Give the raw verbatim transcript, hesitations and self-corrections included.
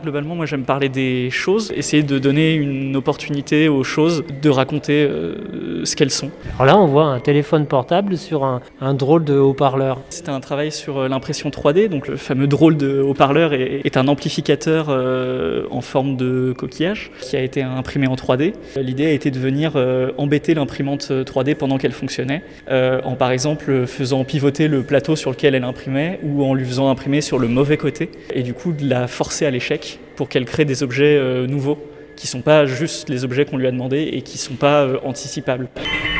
Globalement, moi j'aime parler des choses, essayer de donner une opportunité aux choses de raconter euh, ce qu'elles sont. Alors là, on voit un téléphone portable sur un, un drôle de haut-parleur. C'était un travail sur l'impression trois D, donc le fameux drôle de haut-parleur est, est un amplificateur euh, en forme de coquillage qui a été imprimé en trois D. L'idée a été de venir euh, embêter l'imprimante trois D pendant qu'elle fonctionnait, euh, en par exemple faisant pivoter le plateau sur lequel elle imprimait ou en lui faisant imprimer sur le mauvais côté, et du coup de la forcer à l'échec pour qu'elle crée des objets euh, nouveaux, qui ne sont pas juste les objets qu'on lui a demandés et qui ne sont pas euh, anticipables.